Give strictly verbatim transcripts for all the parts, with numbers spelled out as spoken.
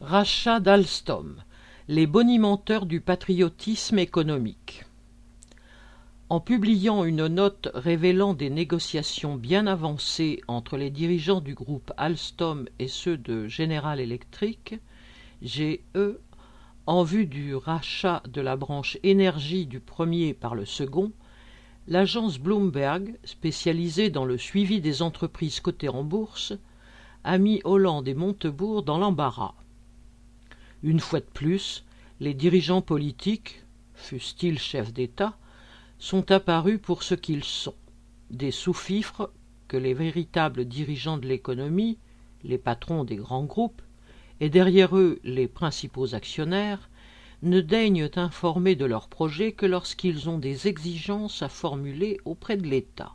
Rachat d'Alstom, les bonimenteurs du patriotisme économique. En publiant une note révélant des négociations bien avancées entre les dirigeants du groupe Alstom et ceux de General Electric, G E, en vue du rachat de la branche énergie du premier par le second, l'agence Bloomberg, spécialisée dans le suivi des entreprises cotées en bourse, a mis Hollande et Montebourg dans l'embarras. Une fois de plus, les dirigeants politiques, fussent-ils chefs d'État, sont apparus pour ce qu'ils sont, des sous-fifres que les véritables dirigeants de l'économie, les patrons des grands groupes, et derrière eux les principaux actionnaires, ne daignent informer de leurs projets que lorsqu'ils ont des exigences à formuler auprès de l'État.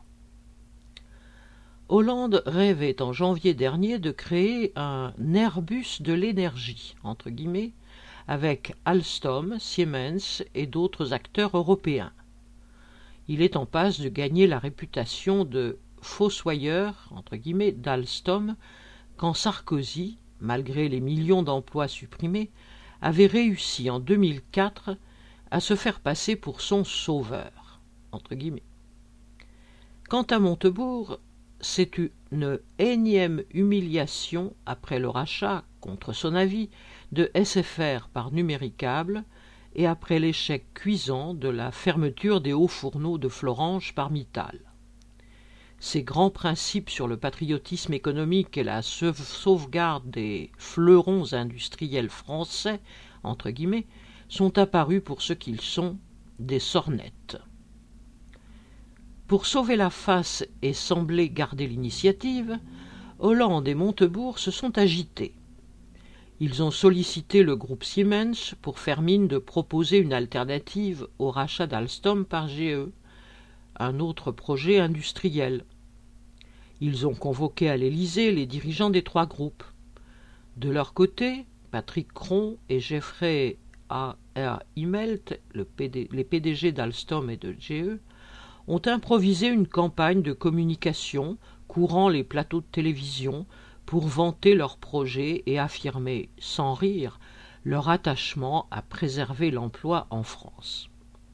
Hollande rêvait en janvier dernier de créer un Airbus de l'énergie, entre guillemets, avec Alstom, Siemens et d'autres acteurs européens. Il est en passe de gagner la réputation de fossoyeur, entre guillemets, d'Alstom, quand Sarkozy, malgré les millions d'emplois supprimés, avait réussi en deux mille quatre à se faire passer pour son sauveur, entre guillemets. Quant à Montebourg, c'est une énième humiliation après le rachat, contre son avis, de S F R par Numéricable et après l'échec cuisant de la fermeture des hauts fourneaux de Florange par Mittal. Ces grands principes sur le patriotisme économique et la sauvegarde des fleurons industriels français, entre guillemets, sont apparus pour ce qu'ils sont, des sornettes. Pour sauver la face et sembler garder l'initiative, Hollande et Montebourg se sont agités. Ils ont sollicité le groupe Siemens pour faire mine de proposer une alternative au rachat d'Alstom par G E, un autre projet industriel. Ils ont convoqué à l'Élysée les dirigeants des trois groupes. De leur côté, Patrick Cron et Jeffrey A R Immelt, le P D, les P D G d'Alstom et de G E, ont improvisé une campagne de communication courant les plateaux de télévision pour vanter leurs projets et affirmer, sans rire, leur attachement à préserver l'emploi en France.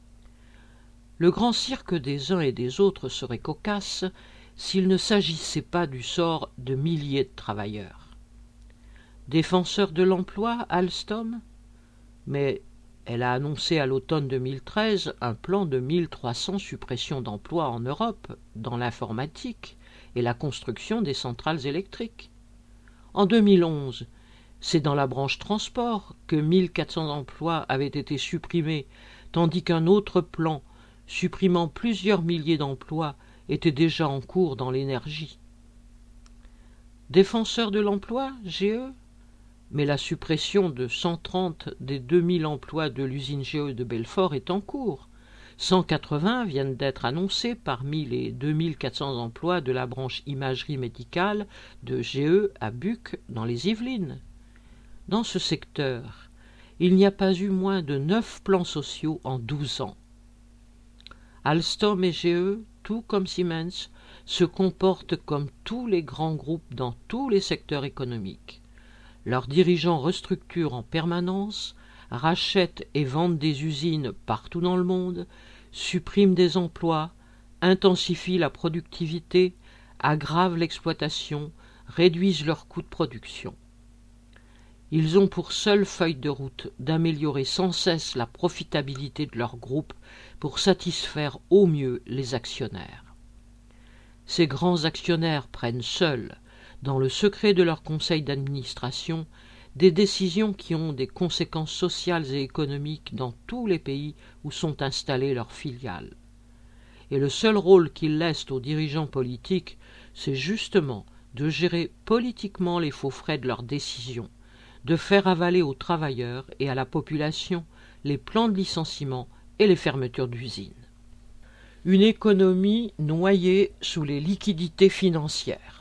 Le grand cirque des uns et des autres serait cocasse s'il ne s'agissait pas du sort de milliers de travailleurs. Défenseur de l'emploi, Alstom, mais elle a annoncé à l'automne deux mille treize un plan de mille trois cents suppressions d'emplois en Europe, dans l'informatique et la construction des centrales électriques. En deux mille onze, c'est dans la branche transport que mille quatre cents emplois avaient été supprimés, tandis qu'un autre plan, supprimant plusieurs milliers d'emplois, était déjà en cours dans l'énergie. Défenseur de l'emploi, G E ? Mais la suppression de cent trente des deux mille emplois de l'usine G E de Belfort est en cours. cent quatre-vingts viennent d'être annoncés parmi les deux mille quatre cents emplois de la branche imagerie médicale de G E à Buc, dans les Yvelines. Dans ce secteur, il n'y a pas eu moins de neuf plans sociaux en douze ans. Alstom et G E, tout comme Siemens, se comportent comme tous les grands groupes dans tous les secteurs économiques. Leurs dirigeants restructurent en permanence, rachètent et vendent des usines partout dans le monde, suppriment des emplois, intensifient la productivité, aggravent l'exploitation, réduisent leurs coûts de production. Ils ont pour seule feuille de route d'améliorer sans cesse la profitabilité de leur groupe pour satisfaire au mieux les actionnaires. Ces grands actionnaires prennent seuls, dans le secret de leur conseil d'administration, des décisions qui ont des conséquences sociales et économiques dans tous les pays où sont installées leurs filiales. Et le seul rôle qu'ils laissent aux dirigeants politiques, c'est justement de gérer politiquement les faux frais de leurs décisions, de faire avaler aux travailleurs et à la population les plans de licenciement et les fermetures d'usines. Une économie noyée sous les liquidités financières.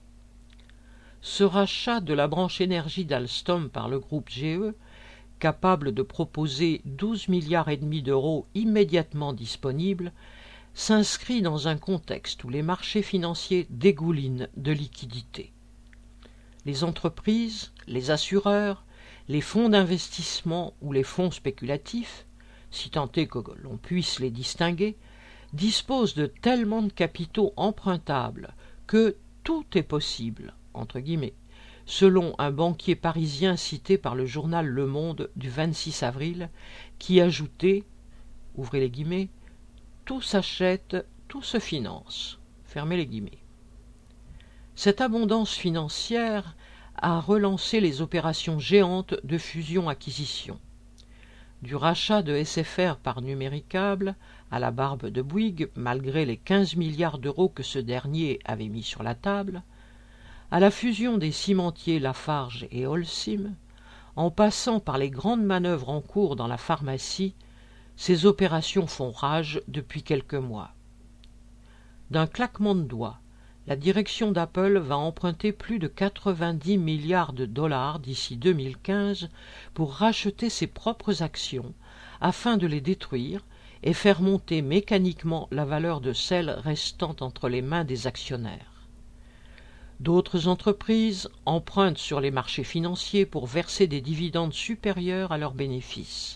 Ce rachat de la branche énergie d'Alstom par le groupe G E, capable de proposer douze milliards et demi d'euros immédiatement disponibles, s'inscrit dans un contexte où les marchés financiers dégoulinent de liquidités. Les entreprises, les assureurs, Les fonds d'investissement ou les fonds spéculatifs, si tant est que l'on puisse les distinguer, disposent de tellement de capitaux empruntables que tout est possible, entre guillemets, selon un banquier parisien cité par le journal Le Monde du vingt-six avril, qui ajoutait, ouvrez les guillemets, « tout s'achète, tout se finance », fermez les guillemets. Cette abondance financière a relancé les opérations géantes de fusion-acquisition. Du rachat de S F R par Numéricable à la barbe de Bouygues, malgré les quinze milliards d'euros que ce dernier avait mis sur la table, à la fusion des cimentiers Lafarge et Holcim, en passant par les grandes manœuvres en cours dans la pharmacie, ces opérations font rage depuis quelques mois. D'un claquement de doigts, la direction d'Apple va emprunter plus de quatre-vingt-dix milliards de dollars d'ici deux mille quinze pour racheter ses propres actions afin de les détruire et faire monter mécaniquement la valeur de celles restant entre les mains des actionnaires. D'autres entreprises empruntent sur les marchés financiers pour verser des dividendes supérieurs à leurs bénéfices.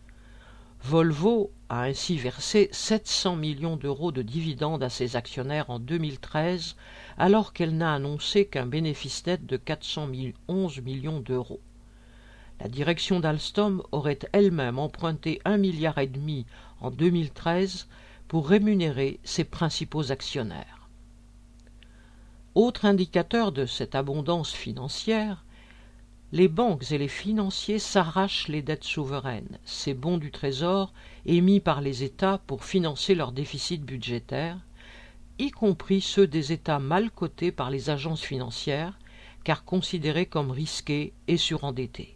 Volvo a ainsi versé sept cents millions d'euros de dividendes à ses actionnaires en deux mille treize, alors qu'elle n'a annoncé qu'un bénéfice net de quatre cent onze millions d'euros. La direction d'Alstom aurait elle-même emprunté un milliard et demi en deux mille treize pour rémunérer ses principaux actionnaires. Autre indicateur de cette abondance financière, les banques et les financiers s'arrachent les dettes souveraines, ces bons du Trésor émis par les États pour financer leurs déficits budgétaires, y compris ceux des États mal cotés par les agences financières, car considérés comme risqués et surendettés.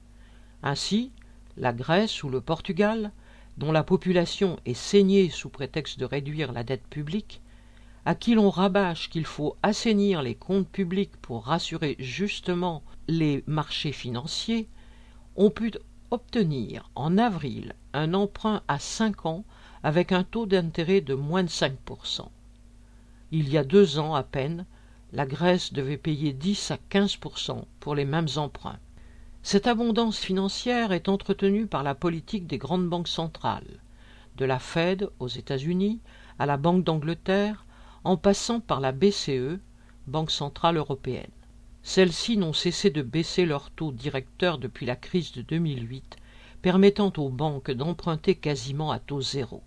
Ainsi, la Grèce ou le Portugal, dont la population est saignée sous prétexte de réduire la dette publique, à qui l'on rabâche qu'il faut assainir les comptes publics pour rassurer justement les marchés financiers, ont pu obtenir en avril un emprunt à cinq ans avec un taux d'intérêt de moins de cinq pour cent. Il y a deux ans à peine, la Grèce devait payer dix à quinze pour cent pour les mêmes emprunts. Cette abondance financière est entretenue par la politique des grandes banques centrales, de la Fed aux États-Unis à la Banque d'Angleterre, en passant par la B C E, Banque centrale européenne. Celles-ci n'ont cessé de baisser leur taux directeur depuis la crise de deux mille huit, permettant aux banques d'emprunter quasiment à taux zéro.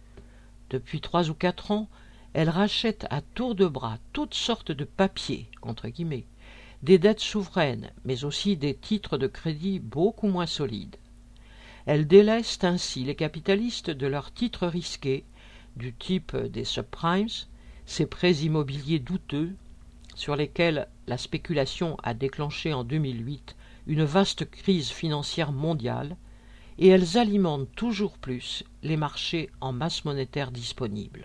Depuis trois ou quatre ans, elles rachètent à tour de bras toutes sortes de papiers, entre guillemets, des dettes souveraines, mais aussi des titres de crédit beaucoup moins solides. Elles délestent ainsi les capitalistes de leurs titres risqués, du type des subprimes, ces prêts immobiliers douteux sur lesquels la spéculation a déclenché en deux mille huit une vaste crise financière mondiale, et elles alimentent toujours plus les marchés en masse monétaire disponible.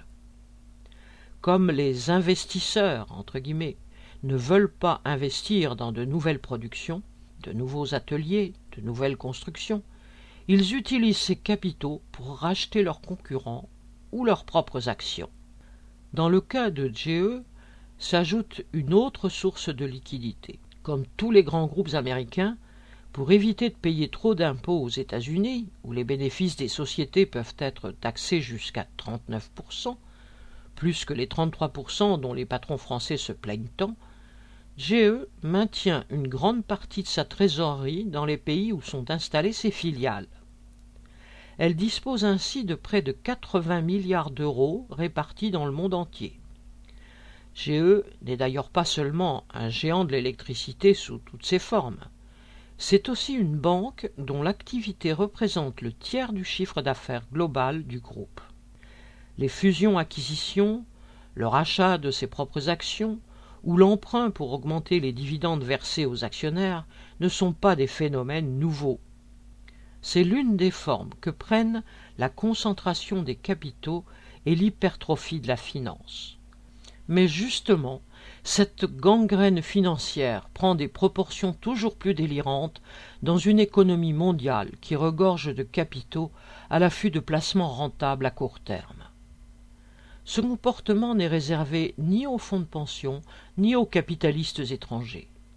Comme les investisseurs, entre guillemets, ne veulent pas investir dans de nouvelles productions, de nouveaux ateliers, de nouvelles constructions, ils utilisent ces capitaux pour racheter leurs concurrents ou leurs propres actions. Dans le cas de G E, s'ajoute une autre source de liquidité. Comme tous les grands groupes américains, pour éviter de payer trop d'impôts aux États-Unis, où les bénéfices des sociétés peuvent être taxés jusqu'à trente-neuf pour cent, plus que les trente-trois pour cent dont les patrons français se plaignent tant, G E maintient une grande partie de sa trésorerie dans les pays où sont installées ses filiales. Elle dispose ainsi de près de quatre-vingts milliards d'euros répartis dans le monde entier. G E n'est d'ailleurs pas seulement un géant de l'électricité sous toutes ses formes. C'est aussi une banque dont l'activité représente le tiers du chiffre d'affaires global du groupe. Les fusions-acquisitions, le rachat de ses propres actions ou l'emprunt pour augmenter les dividendes versés aux actionnaires ne sont pas des phénomènes nouveaux. C'est l'une des formes que prennent la concentration des capitaux et l'hypertrophie de la finance. Mais justement, cette gangrène financière prend des proportions toujours plus délirantes dans une économie mondiale qui regorge de capitaux à l'affût de placements rentables à court terme. Ce comportement n'est réservé ni aux fonds de pension ni aux capitalistes étrangers.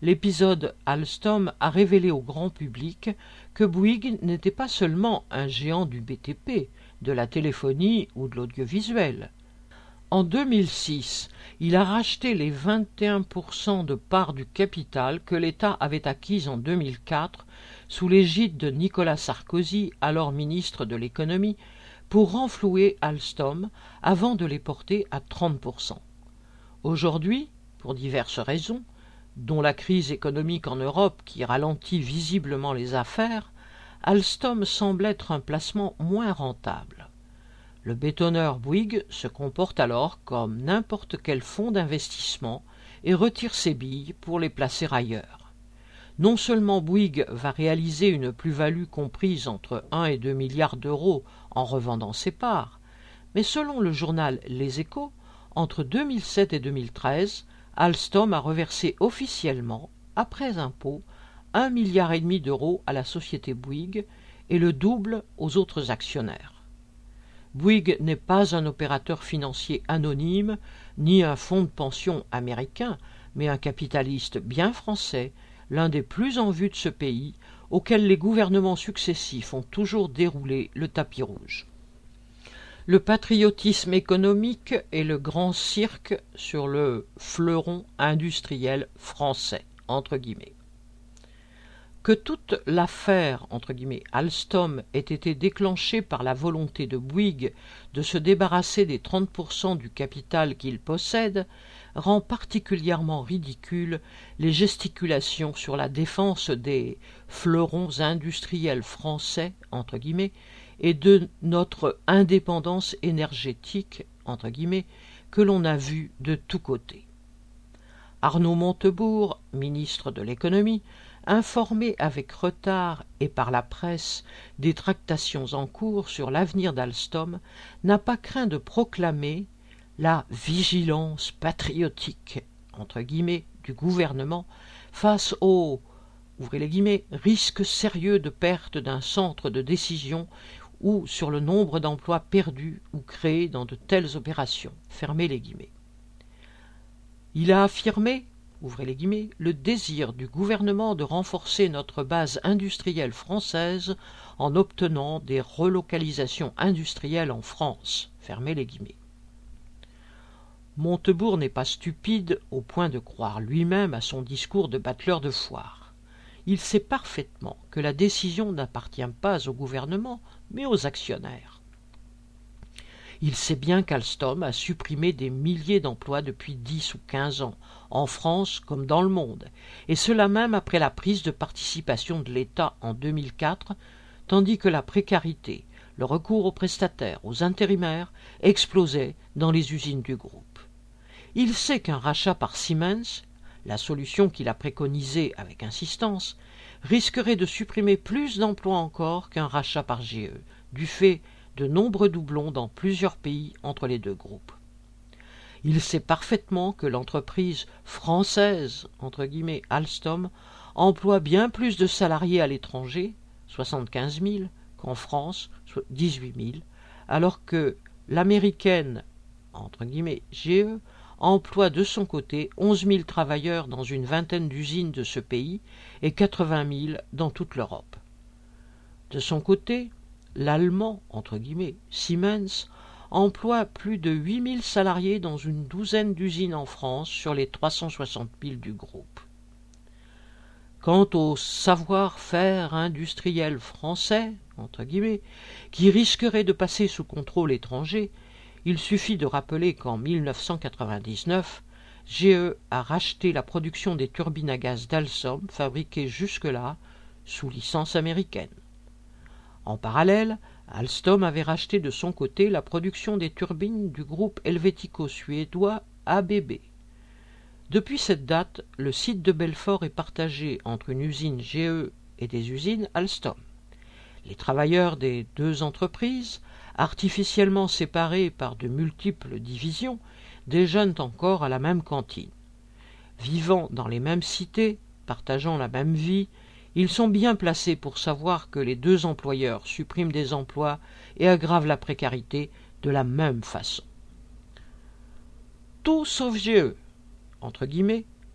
l'épisode Alstom a révélé au grand public que Bouygues n'était pas seulement un géant du B T P, de la téléphonie ou de l'audiovisuel. En deux mille six, il a racheté les vingt et un pour cent de parts du capital que l'État avait acquises en deux mille quatre sous l'égide de Nicolas Sarkozy, alors ministre de l'économie, pour renflouer Alstom avant de les porter à trente pour cent. Aujourd'hui, pour diverses raisons, dont la crise économique en Europe qui ralentit visiblement les affaires, Alstom semble être un placement moins rentable. Le bétonneur Bouygues se comporte alors comme n'importe quel fonds d'investissement et retire ses billes pour les placer ailleurs. Non seulement Bouygues va réaliser une plus-value comprise entre un et deux milliards d'euros en revendant ses parts, mais selon le journal Les Échos, entre deux mille sept et deux mille treize, Alstom a reversé officiellement, après impôt, un milliard et demi d'euros à la société Bouygues et le double aux autres actionnaires. Bouygues n'est pas un opérateur financier anonyme, ni un fonds de pension américain, mais un capitaliste bien français, l'un des plus en vue de ce pays, auquel les gouvernements successifs ont toujours déroulé le tapis rouge. Le patriotisme économique est le grand cirque sur le fleuron industriel français, entre guillemets. Que toute l'affaire, entre guillemets, Alstom ait été déclenchée par la volonté de Bouygues de se débarrasser des trente pour cent du capital qu'il possède, rend particulièrement ridicule les gesticulations sur la défense des fleurons industriels français, entre guillemets, et de notre indépendance énergétique, entre guillemets, que l'on a vu de tous côtés. Arnaud Montebourg, ministre de l'économie, informé avec retard et par la presse des tractations en cours sur l'avenir d'Alstom, n'a pas craint de proclamer la vigilance patriotique, entre guillemets, du gouvernement face aux, ouvrez les guillemets, risques sérieux de perte d'un centre de décision ou sur le nombre d'emplois perdus ou créés dans de telles opérations, fermez les guillemets. Il a affirmé, ouvrez les guillemets, le désir du gouvernement de renforcer notre base industrielle française en obtenant des relocalisations industrielles en France, fermez les guillemets. Montebourg n'est pas stupide au point de croire lui-même à son discours de bateleur de foire. Il sait parfaitement que la décision n'appartient pas au gouvernement, mais aux actionnaires. Il sait bien qu'Alstom a supprimé des milliers d'emplois depuis dix ou quinze ans, en France comme dans le monde, et cela même après la prise de participation de l'État en deux mille quatre, tandis que la précarité, le recours aux prestataires, aux intérimaires, explosait dans les usines du groupe. Il sait qu'un rachat par Siemens, la solution qu'il a préconisée avec insistance, risquerait de supprimer plus d'emplois encore qu'un rachat par G E, du fait de nombreux doublons dans plusieurs pays entre les deux groupes. Il sait parfaitement que l'entreprise française, entre guillemets Alstom, emploie bien plus de salariés à l'étranger, soixante-quinze mille, qu'en France, dix-huit mille, alors que l'américaine, entre guillemets G E, emploie de son côté onze mille travailleurs dans une vingtaine d'usines de ce pays et quatre-vingt mille dans toute l'Europe. De son côté, l'allemand, entre guillemets, Siemens, emploie plus de huit mille salariés dans une douzaine d'usines en France sur les trois cent soixante mille du groupe. Quant au savoir-faire industriel français, entre guillemets, qui risquerait de passer sous contrôle étranger, il suffit de rappeler qu'en mille neuf cent quatre-vingt-dix-neuf, G E a racheté la production des turbines à gaz d'Alstom fabriquées jusque-là sous licence américaine. En parallèle, Alstom avait racheté de son côté la production des turbines du groupe helvético-suédois A B B. Depuis cette date, le site de Belfort est partagé entre une usine G E et des usines Alstom. Les travailleurs des deux entreprises, artificiellement séparés par de multiples divisions, déjeunent encore à la même cantine. Vivant dans les mêmes cités, partageant la même vie, ils sont bien placés pour savoir que les deux employeurs suppriment des emplois et aggravent la précarité de la même façon. Tout sauf G E, entre guillemets,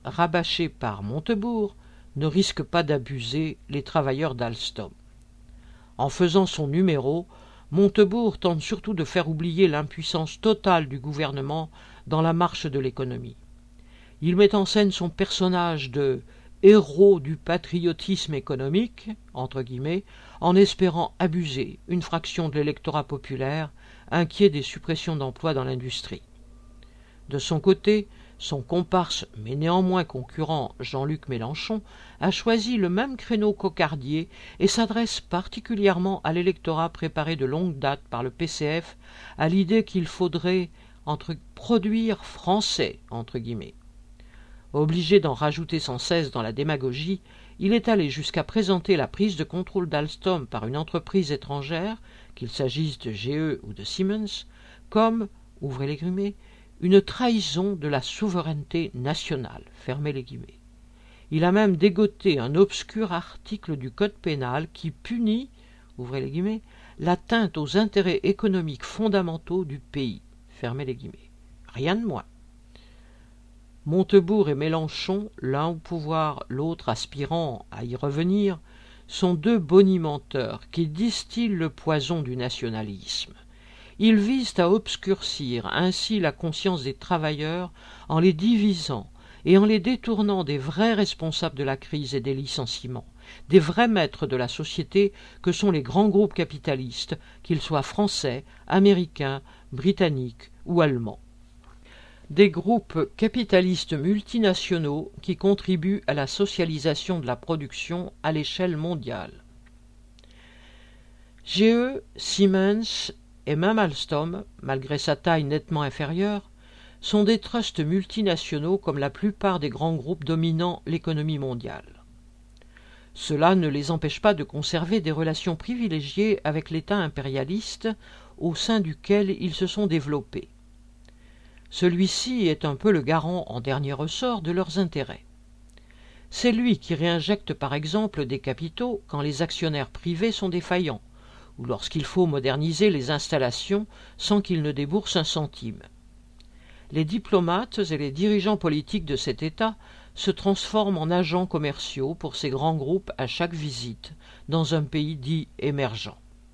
rabâché par Montebourg, ne risque pas d'abuser les travailleurs d'Alstom. En faisant son numéro, Montebourg tente surtout de faire oublier l'impuissance totale du gouvernement dans la marche de l'économie. Il met en scène son personnage de « héros du patriotisme économique » entre guillemets, en espérant abuser une fraction de l'électorat populaire inquiet des suppressions d'emplois dans l'industrie. De son côté, son comparse mais néanmoins concurrent Jean-Luc Mélenchon a choisi le même créneau cocardier et s'adresse particulièrement à l'électorat préparé de longue date par le P C F à l'idée qu'il faudrait entre produire français entre guillemets. Obligé d'en rajouter sans cesse dans la démagogie, il est allé jusqu'à présenter la prise de contrôle d'Alstom par une entreprise étrangère, qu'il s'agisse de G E ou de Siemens, comme, ouvrez les guillemets, une trahison de la souveraineté nationale, fermez les guillemets. Il a même dégoté un obscur article du Code pénal qui punit, ouvrez les guillemets, l'atteinte aux intérêts économiques fondamentaux du pays, fermez les guillemets. Rien de moins. Montebourg et Mélenchon, l'un au pouvoir, l'autre aspirant à y revenir, sont deux bonimenteurs qui distillent le poison du nationalisme. Ils visent à obscurcir ainsi la conscience des travailleurs en les divisant et en les détournant des vrais responsables de la crise et des licenciements, des vrais maîtres de la société que sont les grands groupes capitalistes, qu'ils soient français, américains, britanniques ou allemands. Des groupes capitalistes multinationaux qui contribuent à la socialisation de la production à l'échelle mondiale. G E, Siemens et même Alstom, malgré sa taille nettement inférieure, sont des trusts multinationaux comme la plupart des grands groupes dominant l'économie mondiale. Cela ne les empêche pas de conserver des relations privilégiées avec l'État impérialiste au sein duquel ils se sont développés. Celui-ci est un peu le garant en dernier ressort de leurs intérêts. C'est lui qui réinjecte par exemple des capitaux quand les actionnaires privés sont défaillants, ou lorsqu'il faut moderniser les installations sans qu'ils ne déboursent un centime. Les diplomates et les dirigeants politiques de cet État se transforment en agents commerciaux pour ces grands groupes à chaque visite dans un pays dit émergent.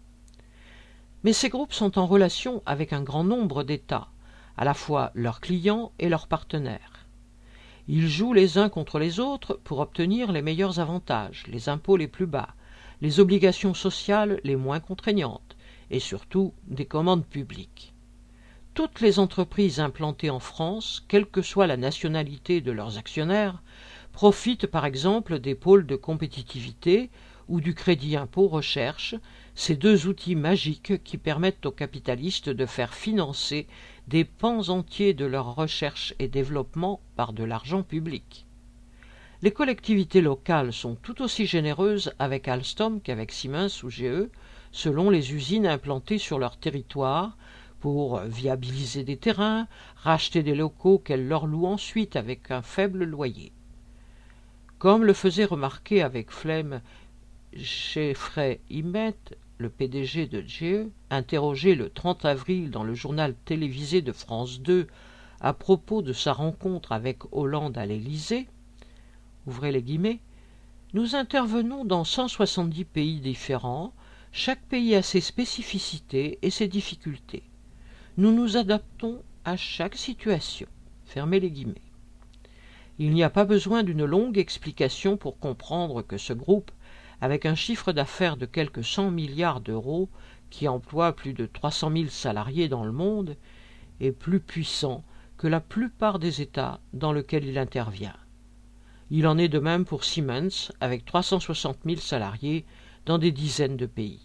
Mais ces groupes sont en relation avec un grand nombre d'États, à la fois leurs clients et leurs partenaires. Ils jouent les uns contre les autres pour obtenir les meilleurs avantages, les impôts les plus bas, les obligations sociales les moins contraignantes et surtout des commandes publiques. Toutes les entreprises implantées en France, quelle que soit la nationalité de leurs actionnaires, profitent par exemple des pôles de compétitivité ou du crédit impôt recherche, ces deux outils magiques qui permettent aux capitalistes de faire financer des pans entiers de leur recherche et développement par de l'argent public. Les collectivités locales sont tout aussi généreuses avec Alstom qu'avec Siemens ou G E, selon les usines implantées sur leur territoire, pour viabiliser des terrains, racheter des locaux qu'elles leur louent ensuite avec un faible loyer. Comme le faisait remarquer avec flemme Geoffrey Hymett, le P D G de G E, interrogé le trente avril dans le journal télévisé de France deux à propos de sa rencontre avec Hollande à l'Élysée, ouvrez les guillemets, « Nous intervenons dans cent soixante-dix pays différents, chaque pays a ses spécificités et ses difficultés. Nous nous adaptons à chaque situation. » Fermez les guillemets. Il n'y a pas besoin d'une longue explication pour comprendre que ce groupe, avec un chiffre d'affaires de quelques cent milliards d'euros, qui emploie plus de trois cent mille salariés dans le monde, est plus puissant que la plupart des États dans lesquels il intervient. Il en est de même pour Siemens, avec trois cent soixante mille salariés dans des dizaines de pays.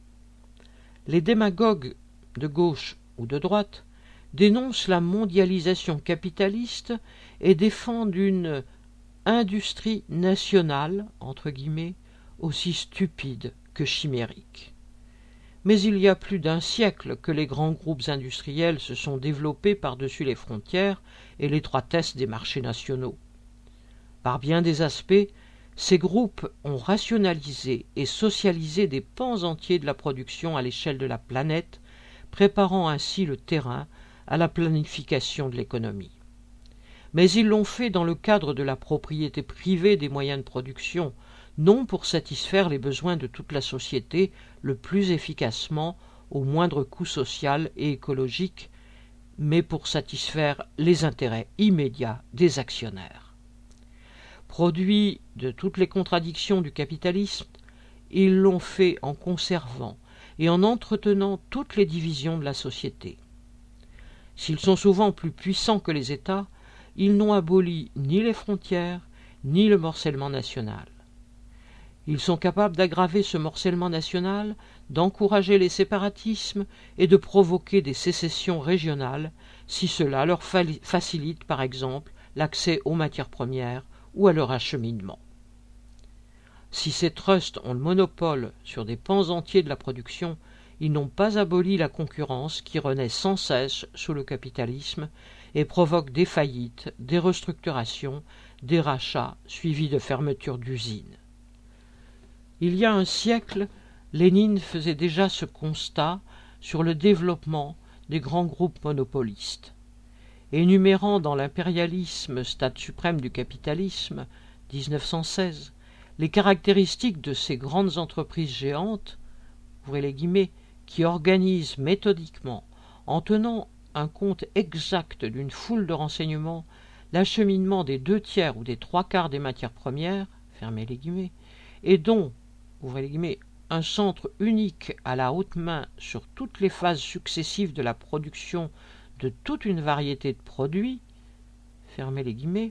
Les démagogues de gauche ou de droite dénoncent la mondialisation capitaliste et défendent une industrie nationale, entre guillemets, aussi stupide que chimérique. Mais il y a plus d'un siècle que les grands groupes industriels se sont développés par-dessus les frontières et l'étroitesse des marchés nationaux. Par bien des aspects, ces groupes ont rationalisé et socialisé des pans entiers de la production à l'échelle de la planète, préparant ainsi le terrain à la planification de l'économie. mais ils l'ont fait dans le cadre de la propriété privée des moyens de production, non pour satisfaire les besoins de toute la société le plus efficacement au moindre coût social et écologique, mais pour satisfaire les intérêts immédiats des actionnaires. Produit de toutes les contradictions du capitalisme, ils l'ont fait en conservant et en entretenant toutes les divisions de la société. S'ils sont souvent plus puissants que les États, ils n'ont aboli ni les frontières, ni le morcellement national. Ils sont capables d'aggraver ce morcellement national, d'encourager les séparatismes et de provoquer des sécessions régionales, si cela leur facilite, par exemple, l'accès aux matières premières ou à leur acheminement. Si ces trusts ont le monopole sur des pans entiers de la production, ils n'ont pas aboli la concurrence qui renaît sans cesse sous le capitalisme et provoque des faillites, des restructurations, des rachats suivis de fermetures d'usines. Il y a un siècle, Lénine faisait déjà ce constat sur le développement des grands groupes monopolistes. Énumérant dans l'impérialisme, stade suprême du capitalisme, dix-neuf cent seize, les caractéristiques de ces grandes entreprises géantes, ouvrez les guillemets, qui organisent méthodiquement, en tenant un compte exact d'une foule de renseignements, l'acheminement des deux tiers ou des trois quarts des matières premières, fermez les guillemets, et dont, ouvrez les guillemets, un centre unique à la haute main sur toutes les phases successives de la production de toute une variété de produits, fermez les guillemets,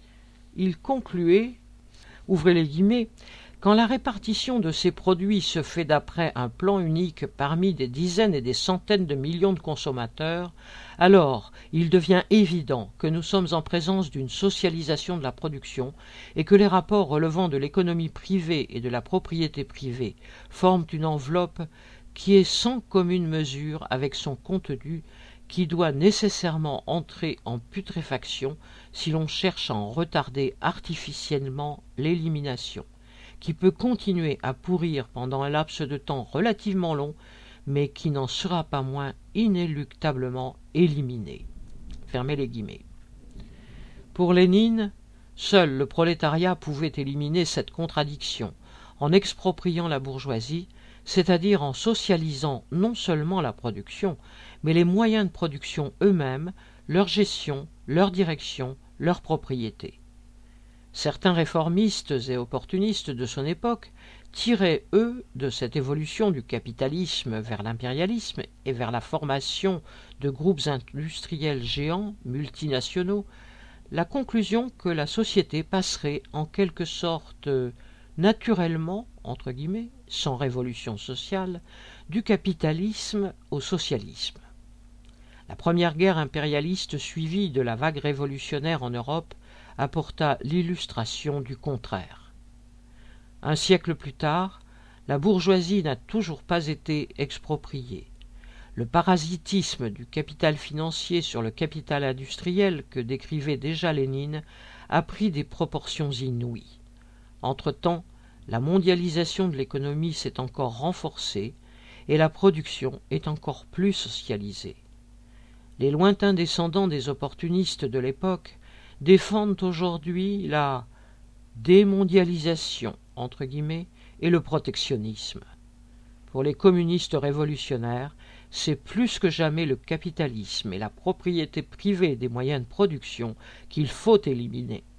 il concluait, ouvrez les guillemets, quand la répartition de ces produits se fait d'après un plan unique parmi des dizaines et des centaines de millions de consommateurs, alors il devient évident que nous sommes en présence d'une socialisation de la production et que les rapports relevant de l'économie privée et de la propriété privée forment une enveloppe qui est sans commune mesure avec son contenu, qui doit nécessairement entrer en putréfaction si l'on cherche à en retarder artificiellement l'élimination, qui peut continuer à pourrir pendant un laps de temps relativement long, mais qui n'en sera pas moins inéluctablement éliminé. Fermez les guillemets. Pour Lénine, seul le prolétariat pouvait éliminer cette contradiction, en expropriant la bourgeoisie, c'est-à-dire en socialisant non seulement la production, mais les moyens de production eux-mêmes, leur gestion, leur direction, leur propriété. Certains réformistes et opportunistes de son époque tiraient, eux, de cette évolution du capitalisme vers l'impérialisme et vers la formation de groupes industriels géants, multinationaux, la conclusion que la société passerait en quelque sorte naturellement, entre guillemets, sans révolution sociale, du capitalisme au socialisme. La première guerre impérialiste suivie de la vague révolutionnaire en Europe apporta l'illustration du contraire. Un siècle plus tard, la bourgeoisie n'a toujours pas été expropriée. Le parasitisme du capital financier sur le capital industriel que décrivait déjà Lénine a pris des proportions inouïes. Entre-temps, la mondialisation de l'économie s'est encore renforcée et la production est encore plus socialisée. Les lointains descendants des opportunistes de l'époque défendent aujourd'hui la démondialisation, entre guillemets, et le protectionnisme. Pour les communistes révolutionnaires, c'est plus que jamais le capitalisme et la propriété privée des moyens de production qu'il faut éliminer.